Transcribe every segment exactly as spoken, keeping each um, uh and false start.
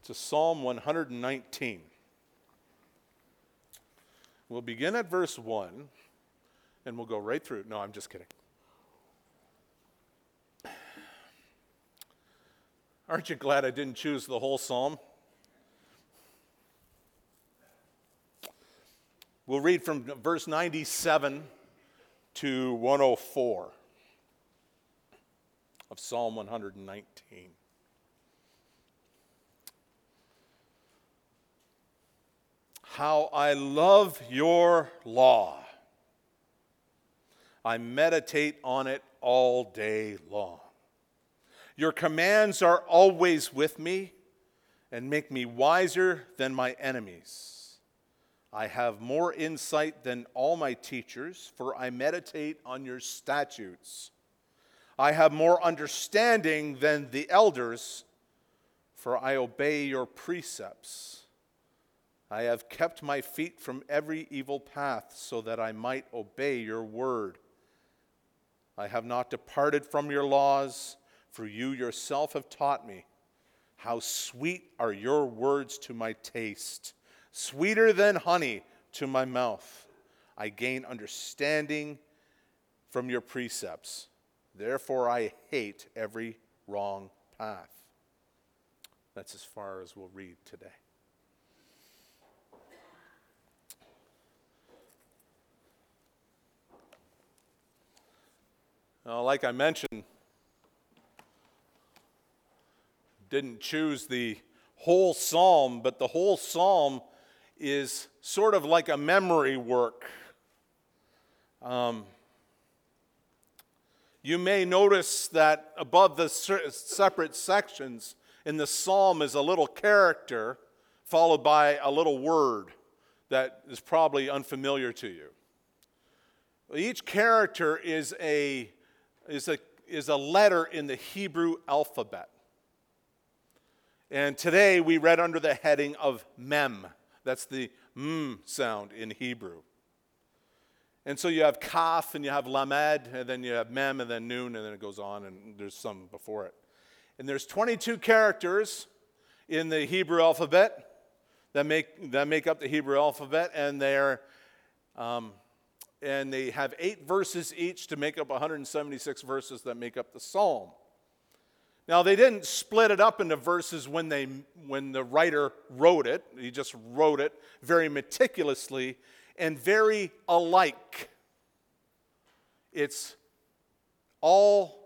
to Psalm one hundred nineteen. We'll begin at verse one, and we'll go right through. No, I'm just kidding. Aren't you glad I didn't choose the whole psalm? We'll read from verse ninety-seven to one oh four of Psalm one hundred nineteen. How I love your law. I meditate on it all day long. Your commands are always with me and make me wiser than my enemies. I have more insight than all my teachers, for I meditate on your statutes. I have more understanding than the elders, for I obey your precepts. I have kept my feet from every evil path so that I might obey your word. I have not departed from your laws, for you yourself have taught me. How sweet are your words to my taste, sweeter than honey to my mouth. I gain understanding from your precepts. Therefore I hate every wrong path. That's as far as we'll read today. Now, like I mentioned, didn't choose the whole psalm, but the whole psalm is sort of like a memory work. Um, you may notice that above the separate sections in the psalm is a little character followed by a little word that is probably unfamiliar to you. Each character is a is a is a letter in the Hebrew alphabet. And today we read under the heading of mem. That's the m sound in Hebrew. And so you have kaf and you have lamed, and then you have mem and then nun, and then it goes on, and there's some before it. And there's twenty-two characters in the Hebrew alphabet that make that make up the Hebrew alphabet, and they're um, and they have eight verses each to make up one hundred seventy-six verses that make up the psalm. Now, they didn't split it up into verses when they when the writer wrote it. He just wrote it very meticulously and very alike. It's all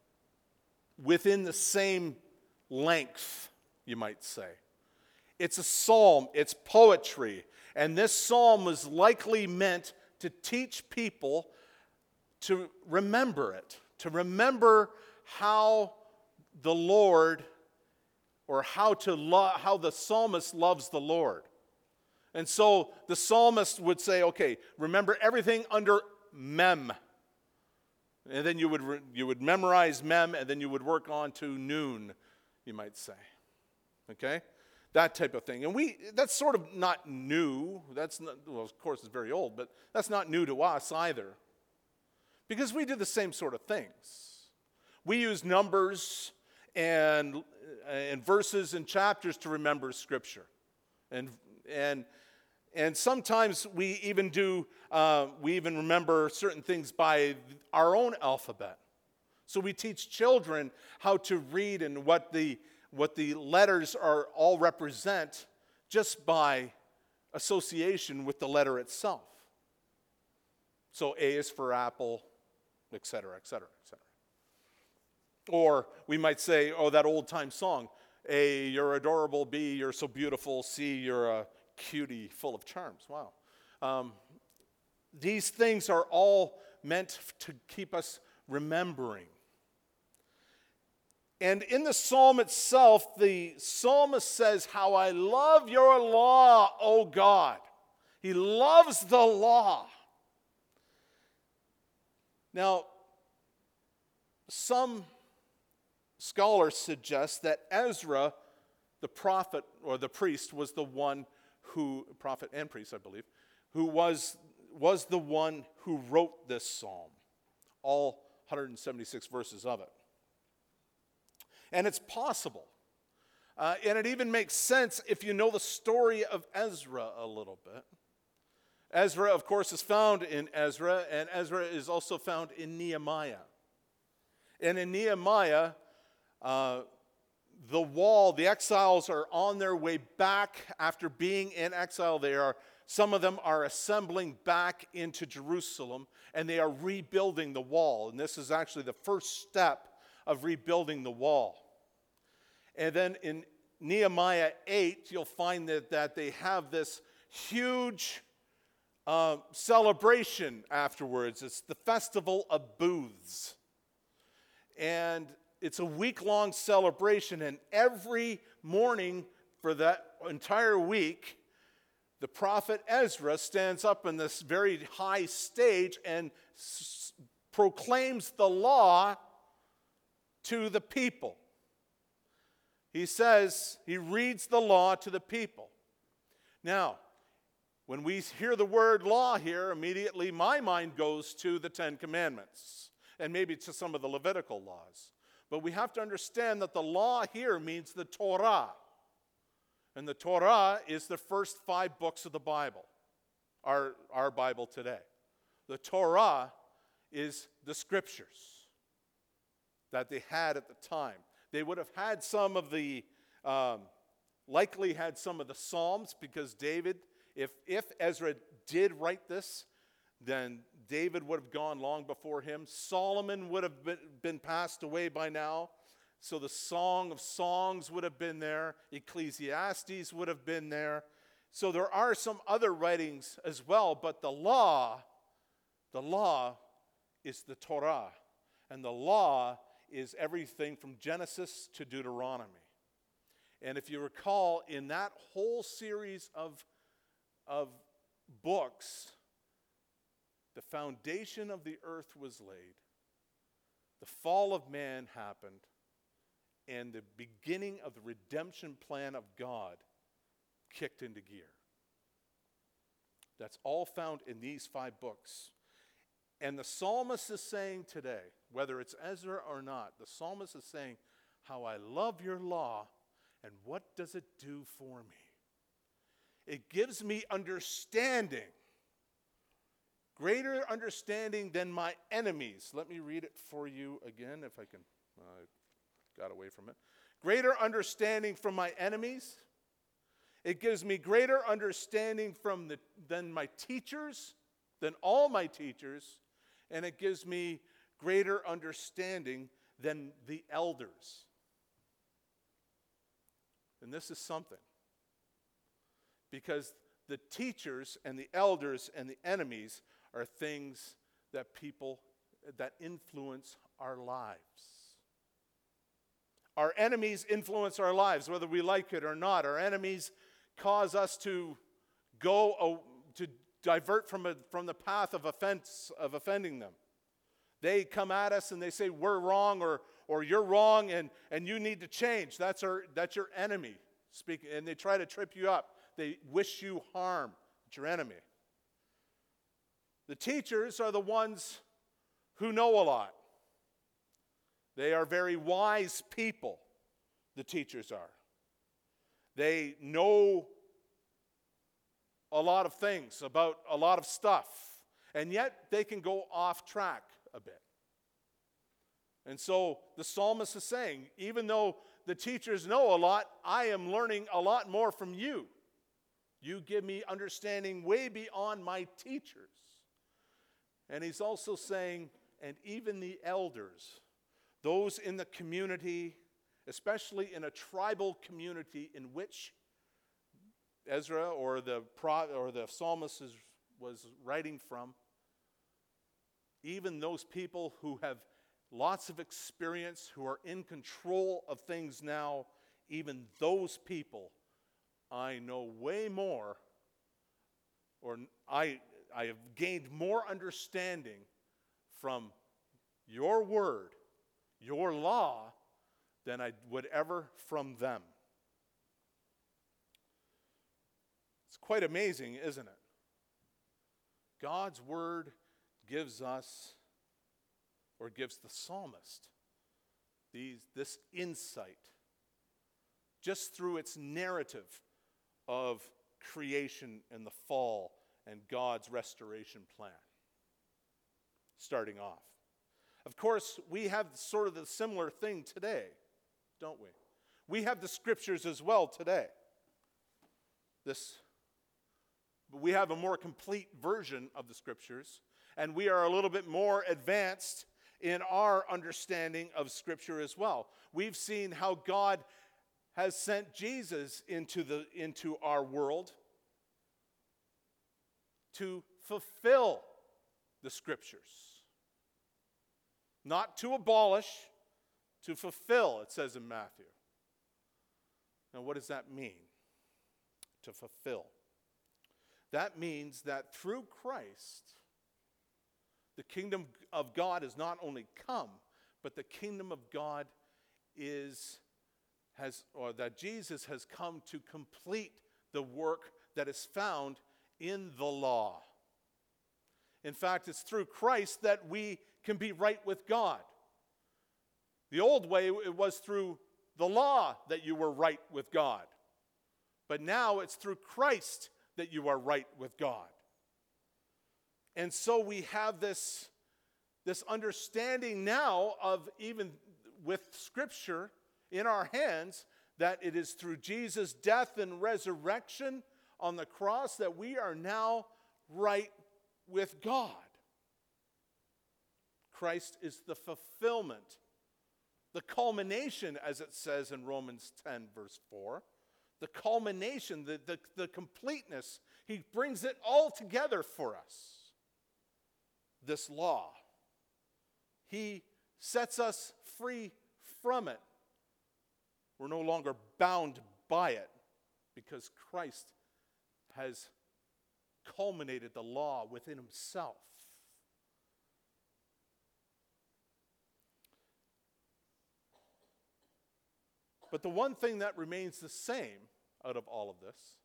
within the same length, you might say. It's a psalm, it's poetry, and this psalm was likely meant to teach people to remember it, to remember how the Lord, or how to lo- how the psalmist loves the Lord. And so the psalmist would say, okay, remember everything under mem. And then you would re- you would memorize mem, and then you would work on to noon, you might say. Okay? That type of thing. And we that's sort of not new. That's not, well, of course it's very old, but that's not new to us either. Because we do the same sort of things. We use numbers and and verses and chapters to remember Scripture. And and and sometimes we even do uh, we even remember certain things by our own alphabet. So we teach children how to read and what the what the letters are all represent just by association with the letter itself. So A is for apple, et cetera, et cetera, et cetera. Or we might say, oh, that old-time song, A, you're adorable, B, you're so beautiful, C, you're a cutie full of charms. Wow. Um, these things are all meant to keep us remembering. And in the psalm itself, the psalmist says, how I love your law, O God. He loves the law. Now, some scholars suggest that Ezra, the prophet or the priest, was the one who, prophet and priest, I believe, who was, was the one who wrote this psalm, all one hundred seventy-six verses of it. And it's possible. Uh, and it even makes sense if you know the story of Ezra a little bit. Ezra, of course, is found in Ezra, and Ezra is also found in Nehemiah. And in Nehemiah, uh, the wall, the exiles are on their way back after being in exile. They are, some of them are assembling back into Jerusalem, and they are rebuilding the wall. And this is actually the first step of rebuilding the wall. And then in Nehemiah eight, you'll find that, that they have this huge uh, celebration afterwards. It's the Festival of Booths. And it's a week-long celebration, and every morning for that entire week, the prophet Ezra stands up in this very high stage and s- proclaims the law to the people. He says, he reads the law to the people. Now, when we hear the word law here, immediately my mind goes to the Ten Commandments and maybe to some of the Levitical laws. But we have to understand that the law here means the Torah. And the Torah is the first five books of the Bible, our, our Bible today. The Torah is the scriptures that they had at the time. They would have had some of the, um, likely had some of the Psalms, because David, if, if Ezra did write this, then David would have gone long before him. Solomon would have been, been passed away by now. So the Song of Songs would have been there. Ecclesiastes would have been there. So there are some other writings as well, but the law, the law is the Torah. And the law is everything from Genesis to Deuteronomy. And if you recall, in that whole series of, of books, the foundation of the earth was laid, the fall of man happened, and the beginning of the redemption plan of God kicked into gear. That's all found in these five books. And the psalmist is saying today, whether it's Ezra or not, the psalmist is saying, how I love your law, and what does it do for me? It gives me understanding. Greater understanding than my enemies. Let me read it for you again, if I can. I uh, got away from it. Greater understanding from my enemies. It gives me greater understanding from the, than my teachers, than all my teachers, and it gives me greater understanding than the elders. And this is something. Because the teachers and the elders and the enemies are things that people, that influence our lives. Our enemies influence our lives, whether we like it or not. Our enemies cause us to go, uh, to divert from, a, from the path of offense, of offending them. They come at us and they say, we're wrong, or, or you're wrong, and, and you need to change. That's, our, that's your enemy speaking, and they try to trip you up. They wish you harm. It's your enemy. The teachers are the ones who know a lot. They are very wise people, the teachers are. They know a lot of things about a lot of stuff, and yet they can go off track a bit. And so the psalmist is saying, even though the teachers know a lot, I am learning a lot more from you. You give me understanding way beyond my teachers. And he's also saying, and even the elders, those in the community, especially in a tribal community in which Ezra or the pro, or the psalmist is, was writing from, even those people who have lots of experience, who are in control of things now, even those people, I know way more, or I, I have gained more understanding from your word, your law, than I would ever from them. It's quite amazing, isn't it? God's word gives us, or gives the psalmist, these, this insight. just through its narrative of creation and the fall and God's restoration plan. Starting off. Of course, we have sort of the similar thing today, don't we? We have the scriptures as well today. This, but we have a more complete version of the scriptures, and we are a little bit more advanced in our understanding of scripture as well. We've seen how God has sent Jesus into the into our world to fulfill the scriptures. Not to abolish, to fulfill, it says in Matthew. Now, what does that mean? To fulfill. That means that through Christ, the kingdom of God has not only come, but the kingdom of God is has or that Jesus has come to complete the work that is found in the law. In fact, it's through Christ that we can be right with God. The old way, it was through the law that you were right with God. But now it's through Christ that you are right with God. And so we have this, this understanding now of, even with Scripture in our hands, that it is through Jesus' death and resurrection on the cross that we are now right with God. Christ is the fulfillment, the culmination, as it says in Romans ten, verse four. The culmination, the, the, the completeness. He brings it all together for us. This law. He sets us free from it. We're no longer bound by it because Christ has culminated the law within himself. But the one thing that remains the same out of all of this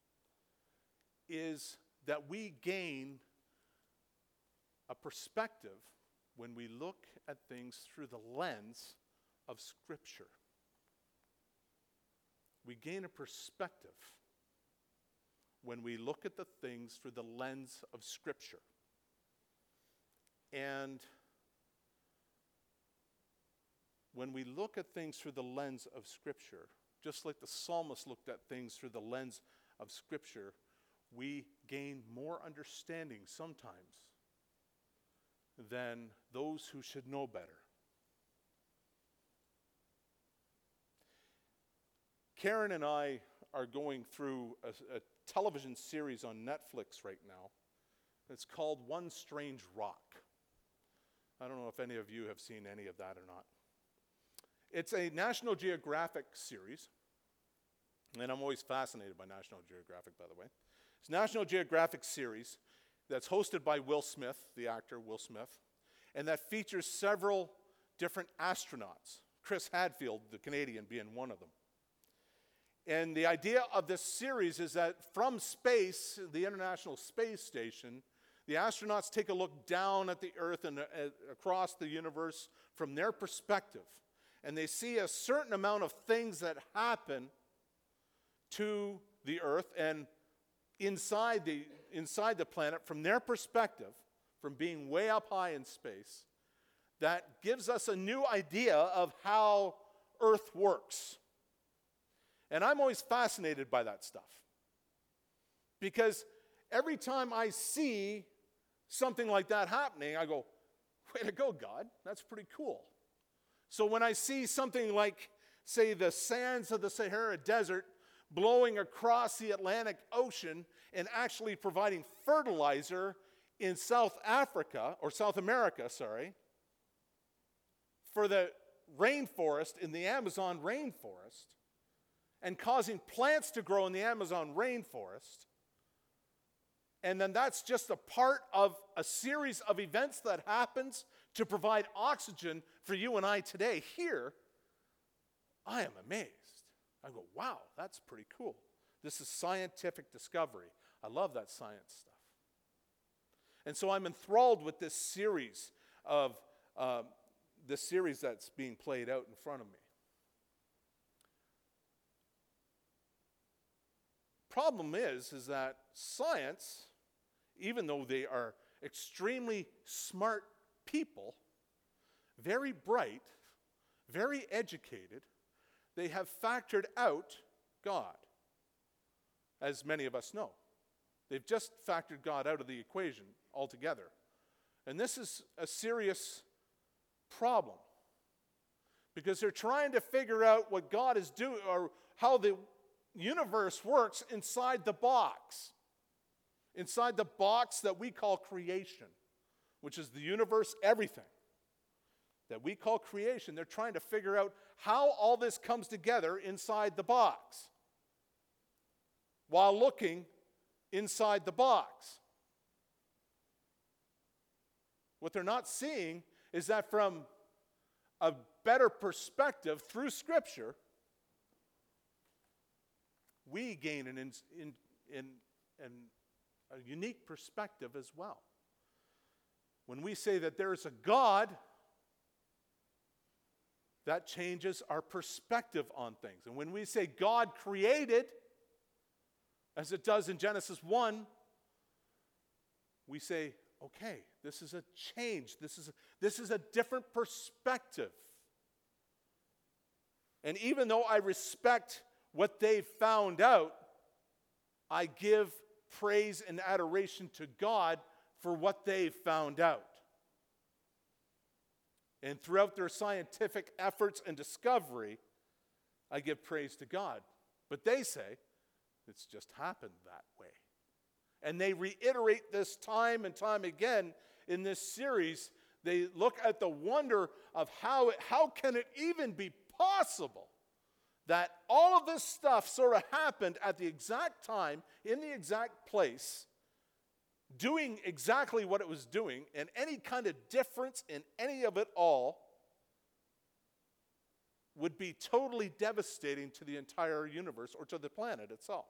is that we gain a perspective when we look at things through the lens of Scripture. We gain a perspective when we look at the things through the lens of Scripture. And when we look at things through the lens of Scripture, just like the psalmist looked at things through the lens of Scripture, we gain more understanding sometimes than those who should know better. Karen and I are going through a, a television series on Netflix right now. It's called One Strange Rock. I don't know if any of you have seen any of that or not. It's a National Geographic series, and I'm always fascinated by National Geographic, by the way. It's a National Geographic series that's hosted by Will Smith, the actor Will Smith, and that features several different astronauts, Chris Hadfield, the Canadian, being one of them. And the idea of this series is that from space, the International Space Station, the astronauts take a look down at the Earth and uh, across the universe from their perspective. And they see a certain amount of things that happen to the Earth and inside the, inside the planet from their perspective, from being way up high in space, that gives us a new idea of how Earth works. And I'm always fascinated by that stuff. Because every time I see something like that happening, I go, way to go, God, that's pretty cool. So when I see something like, say, the sands of the Sahara Desert blowing across the Atlantic Ocean and actually providing fertilizer in South Africa, or South America, sorry, for the rainforest in the Amazon rainforest, and causing plants to grow in the Amazon rainforest, and then that's just a part of a series of events that happens to provide oxygen for you and I today here, I am amazed. I go, wow, that's pretty cool. This is scientific discovery. I love that science stuff. And so I'm enthralled with this series of, uh, this series that's being played out in front of me. problem is, is that science, even though they are extremely smart people, very bright, very educated, they have factored out God, as many of us know. They've just factored God out of the equation altogether. And this is a serious problem, because they're trying to figure out what God is doing, or how the universe works inside the box. Inside the box that we call creation, which is the universe, everything that we call creation. They're trying to figure out how all this comes together inside the box while looking inside the box. What they're not seeing is that from a better perspective through Scripture, we gain an in, in, in, in a unique perspective as well. When we say that there is a God, that changes our perspective on things. And when we say God created, as it does in Genesis one, we say, okay, this is a change. This is a, this is a different perspective. And even though I respect what they've found out, I give praise and adoration to God for what they've found out. And throughout their scientific efforts and discovery, I give praise to God. But they say, it's just happened that way. And they reiterate this time and time again in this series. They look at the wonder of how, it, how can it even be possible that all of this stuff sort of happened at the exact time, in the exact place, doing exactly what it was doing, and any kind of difference in any of it all would be totally devastating to the entire universe or to the planet itself.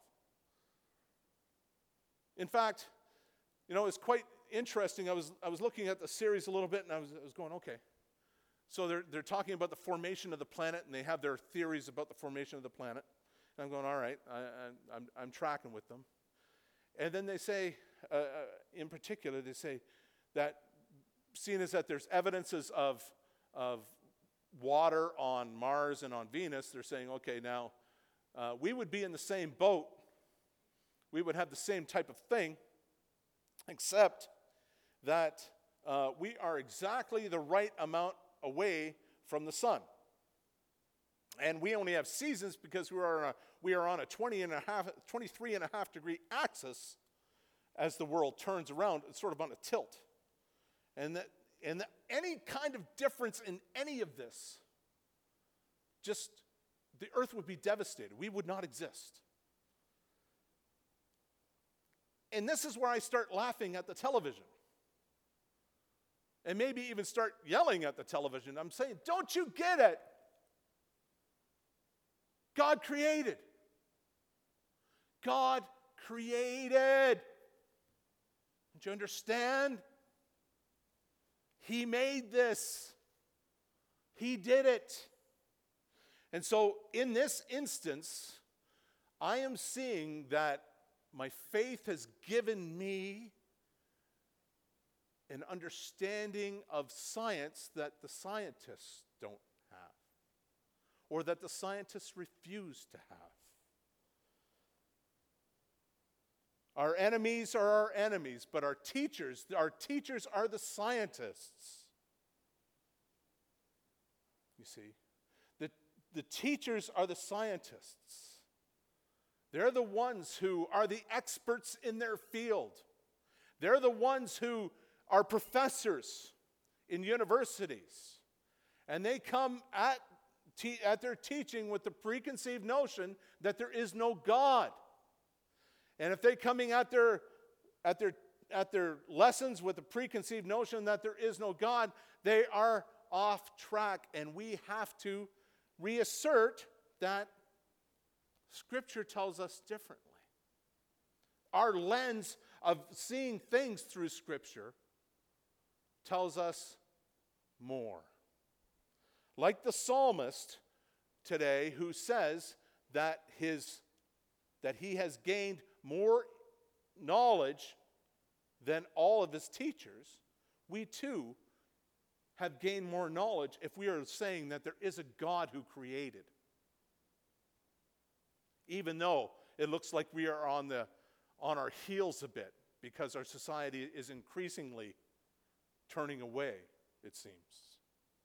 In fact, you know, it's quite interesting. I was I was looking at the series a little bit, and I was, I was going, okay. So they're, they're talking about the formation of the planet, and they have their theories about the formation of the planet. And I'm going, all right, I, I, I'm, I'm tracking with them. And then they say, uh, in particular, they say that seeing as that there's evidences of, of water on Mars and on Venus, they're saying, okay, now uh, we would be in the same boat. We would have the same type of thing, except that uh, we are exactly the right amount away from the sun. And we only have seasons because we are on a, we are on a twenty and a half, twenty-three and a half degree axis as the world turns around. It's sort of on a tilt. And that, and that any kind of difference in any of this, just the earth would be devastated. We would not exist. And this is where I start laughing at the television. And maybe even start yelling at the television. I'm saying, don't you get it? God created. God created. Don't you understand? He made this. He did it. And so in this instance, I am seeing that my faith has given me an understanding of science that the scientists don't have, or that the scientists refuse to have. Our enemies are our enemies, but our teachers, our teachers are the scientists. You see, the, the teachers are the scientists. They're the ones who are the experts in their field. They're the ones who are professors in universities. And they come at, te- at their teaching with the preconceived notion that there is no God. And if they're coming at their, at their, at their lessons with the preconceived notion that there is no God, they are off track. And we have to reassert that Scripture tells us differently. Our lens of seeing things through Scripture tells us more. Like the psalmist today, who says that his that he has gained more knowledge than all of his teachers, we too have gained more knowledge if we are saying that there is a God who created. Even though it looks like we are on the on our heels a bit because our society is increasingly turning away, it seems.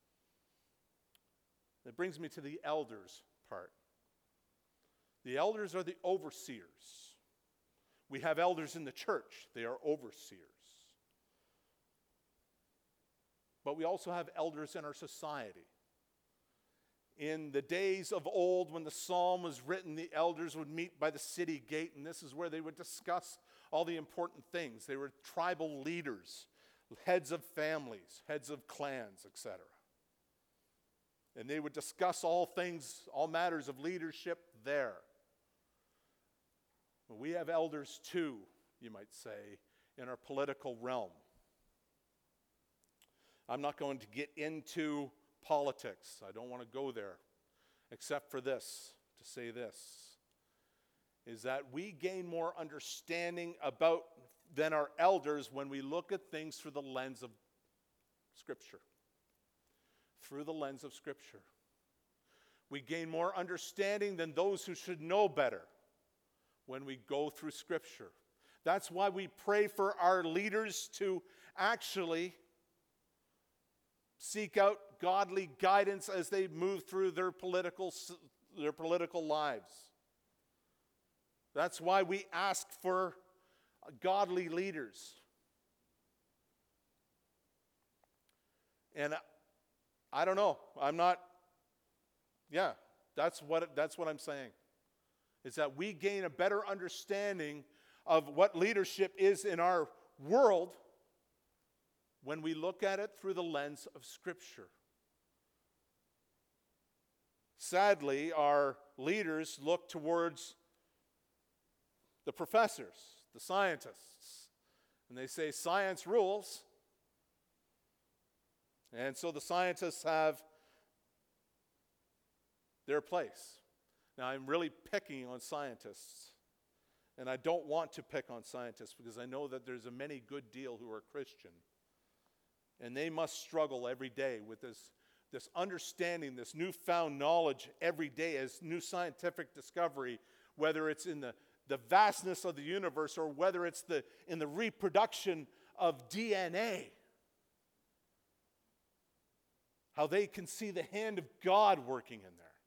That brings me to the elders part. The elders are the overseers. We have elders in the church. They are overseers. But we also have elders in our society. In the days of old, when the psalm was written, the elders would meet by the city gate, and this is where they would discuss all the important things. They were tribal leaders, heads of families, heads of clans, et cetera. And they would discuss all things, all matters of leadership there. But we have elders too, you might say, in our political realm. I'm not going to get into politics. I don't want to go there, except for this, to say this, is that we gain more understanding about than our elders when we look at things through the lens of Scripture. Through the lens of Scripture. We gain more understanding than those who should know better when we go through Scripture. That's why we pray for our leaders to actually seek out godly guidance as they move through their political, their political lives. That's why we ask for godly leaders. And I don't know, I'm not, yeah, that's what, that's what I'm saying. Is that we gain a better understanding of what leadership is in our world when we look at it through the lens of Scripture. Sadly, our leaders look towards the professors, the scientists, and they say science rules. And so the scientists have their place. Now, I'm really picking on scientists, and I don't want to pick on scientists because I know that there's a many good deal who are Christian. And they must struggle every day with this, this understanding, this newfound knowledge every day as new scientific discovery, whether it's in the, the vastness of the universe or whether it's the, in the reproduction of D N A. How they can see the hand of God working in there.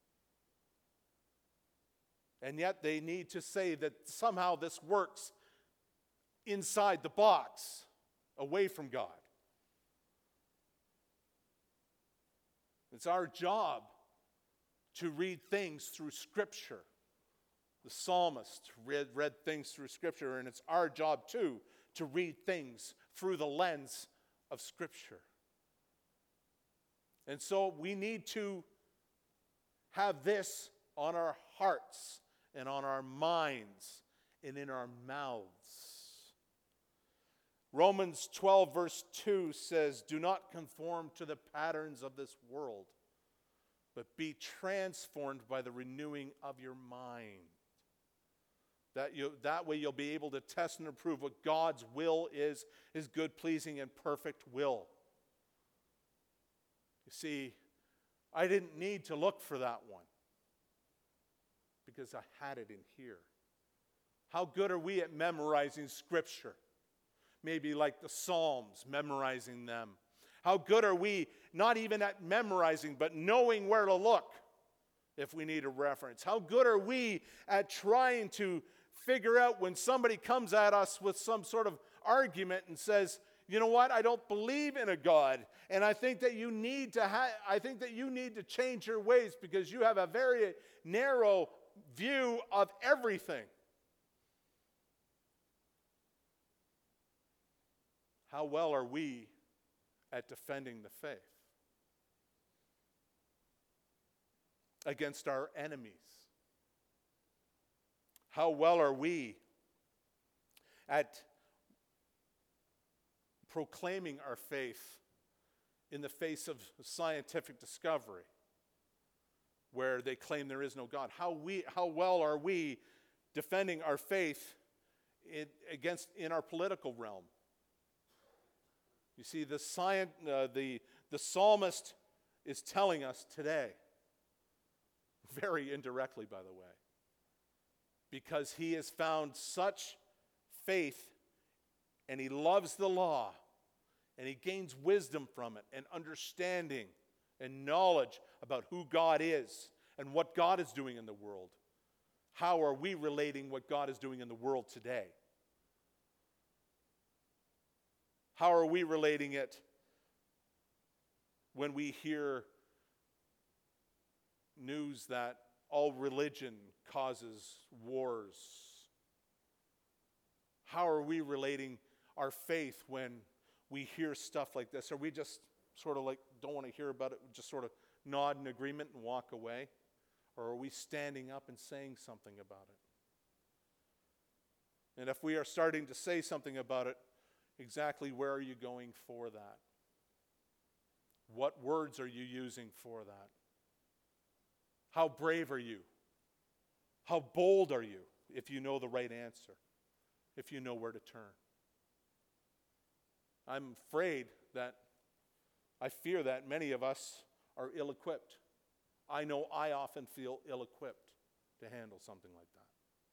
And yet they need to say that somehow this works inside the box, away from God. It's our job to read things through Scripture. The psalmist read, read things through Scripture, and it's our job too to read things through the lens of Scripture. And so we need to have this on our hearts and on our minds and in our mouths. Romans twelve verse two says, "Do not conform to the patterns of this world, but be transformed by the renewing of your mind." That, you, that way you'll be able to test and approve what God's will is, His good, pleasing, and perfect will. You see, I didn't need to look for that one because I had it in here. How good are we at memorizing Scripture? Maybe like the Psalms, memorizing them. How good are we not even at memorizing, but knowing where to look if we need a reference? How good are we at trying to figure out when somebody comes at us with some sort of argument and says, you know what, I don't believe in a God, and I think that you need to ha- I think that you need to change your ways because you have a very narrow view of everything. How well are we at defending the faith against our enemies? How well are we at proclaiming our faith in the face of scientific discovery where they claim there is no God? How we, how well are we defending our faith in, against in our political realm. You see, the, science, uh, the, the psalmist is telling us today, very indirectly, by the way, because he has found such faith and he loves the law and he gains wisdom from it and understanding and knowledge about who God is and what God is doing in the world. How are we relating what God is doing in the world today? How are we relating it when we hear news that all religion causes wars? How are we relating our faith when we hear stuff like this? Are we just sort of like, don't want to hear about it, just sort of nod in agreement and walk away? Or are we standing up and saying something about it? And if we are starting to say something about it, exactly where are you going for that? What words are you using for that? How brave are you? How bold are you if you know the right answer? If you know where to turn? I'm afraid that, I fear that many of us are ill-equipped. I know I often feel ill-equipped to handle something like that.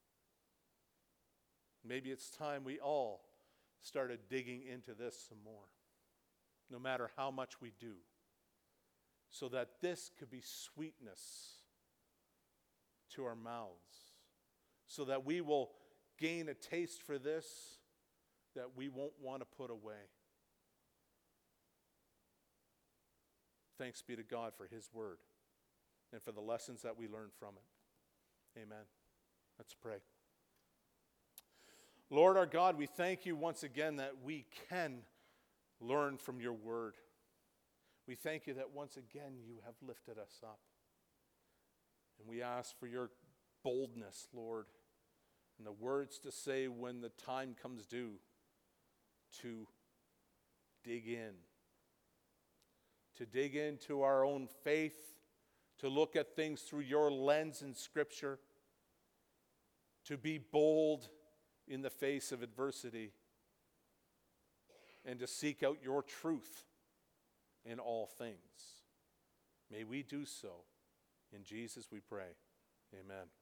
Maybe it's time we all started digging into this some more, no matter how much we do, so that this could be sweetness to our mouths, so that we will gain a taste for this that we won't want to put away. Thanks be to God for His word and for the lessons that we learn from it. Amen. Let's pray. Lord our God, we thank you once again that we can learn from your word. We thank you that once again you have lifted us up. And we ask for your boldness, Lord, and the words to say when the time comes due to dig in. To dig into our own faith, to look at things through your lens in Scripture, to be bold in the face of adversity, and to seek out your truth in all things. May we do so. In Jesus we pray. Amen.